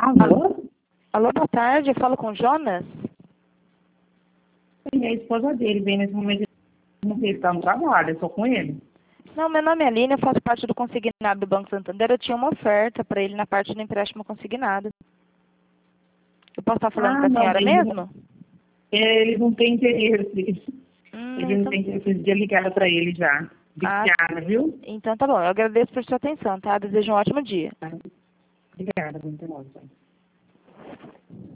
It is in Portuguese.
Alô? Alô, boa tarde. Eu falo com o Jonas? Sim, é a esposa dele. Bem, nesse momento ele não sei se está no trabalho, eu sou com ele. Não, meu nome é Aline, eu faço parte do consignado do Banco Santander. Eu tinha uma oferta para ele na parte do empréstimo consignado. Eu posso estar falando com a Não, senhora mesmo? ele não tem interesse. Ele não Então, tem interesse. Esses dias ligaram para ele já. Obrigada, viu? então tá bom. Eu agradeço por sua atenção, tá? Desejo um ótimo dia. Obrigada, muito bom.